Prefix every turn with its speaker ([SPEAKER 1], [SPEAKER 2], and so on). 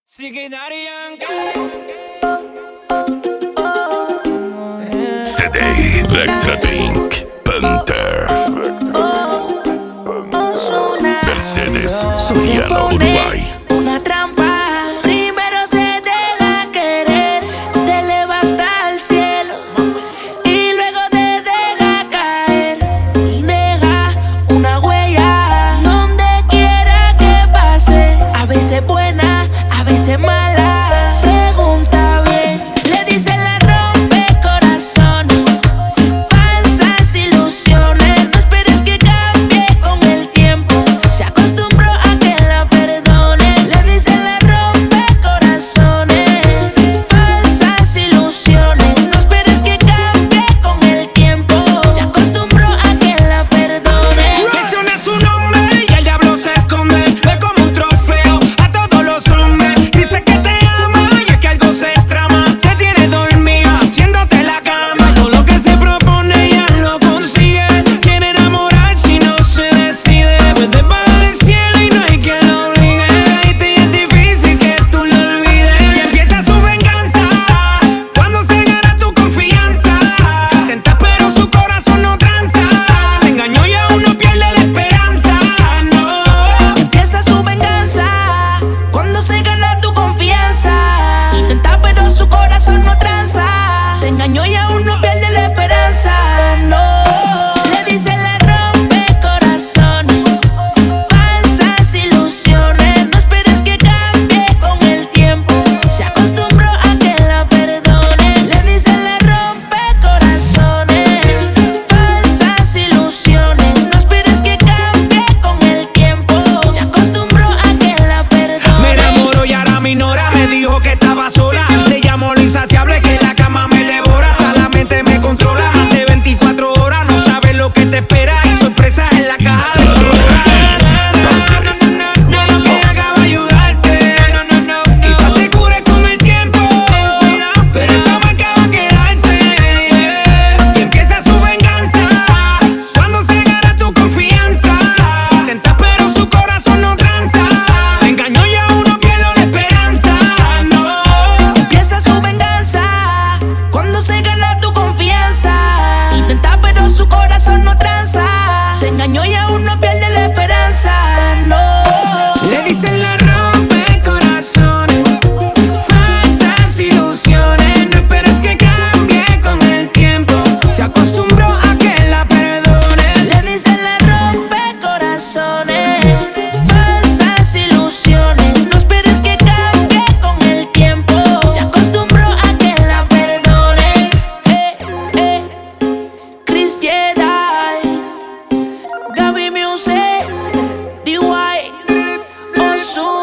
[SPEAKER 1] CD Electra Pink Panther Mercedes Soriano Uruguay.
[SPEAKER 2] Una trampa, primero se deja querer, te eleva hasta el cielo y luego te deja caer y deja una huella donde quiera que pase, a veces buena, a veces mala. Pregunta bien, le dicen la rompe corazones, falsas ilusiones. No esperes que cambie con el tiempo, se acostumbró a que la perdone. Le dicen la rompe corazones, falsas ilusiones. No esperes que cambie con el tiempo, se acostumbró a que la perdone.
[SPEAKER 3] Menciona su nombre y el diablo se esconde, ve como un trofeo a todos los hombres. Dice que te ama y es que algo se trama, te tiene dormida haciéndote la cama. Todo lo que se propone ya lo consigue, quiere enamorar si no se decide. Puede bajar el cielo y no hay quien lo obligue, y te es difícil que tú lo olvides. Y empieza su venganza cuando se gana tu confianza. Intentas pero su corazón no tranza, te engañó y aún no pierde la esperanza. No.
[SPEAKER 2] Empieza su venganza cuando se gana tu confianza. Intenta pero su corazón no tranza, te engañó y aún no pierde la esperanza. No. Le dicen la rompe corazones, falsas ilusiones. No esperes que cambie con el tiempo, se acostumbró a que la perdone. Le dicen la rompe corazones, falsas ilusiones. No esperes que cambie con el tiempo, se acostumbró a que la perdone.
[SPEAKER 3] Me enamoró y ahora me ignora, me dijo que estaba sola. Te llamo lo insaciable que la cama me devora, hasta la mente me controla. Más de 24 horas, no sabes lo que te espera, y sorpresas en la caja de
[SPEAKER 1] Instaladora
[SPEAKER 3] no lo que haga va a ayudarte. Quizás te cure con el tiempo, pero esa marca va a quedarse. Y empieza su venganza cuando se gana tu confianza. Intentas pero su corazón no tranza, te engañó y aún no pierde la esperanza. No.
[SPEAKER 2] Empieza su venganza cuando se gana tu confianza. Intenta pero su corazón no tranza, te engañó y aún no pierde la esperanza. No.
[SPEAKER 3] Le dicen la rompe corazones, falsas ilusiones. No esperes que cambie con el tiempo, se acostumbró a que la perdone.
[SPEAKER 2] Le dicen la rompe corazones, falsas ilusiones. No esperes que cambie con el tiempo, se acostumbró a que la perdone. Chris Jedi, Gaby Music, DY, Ozuna.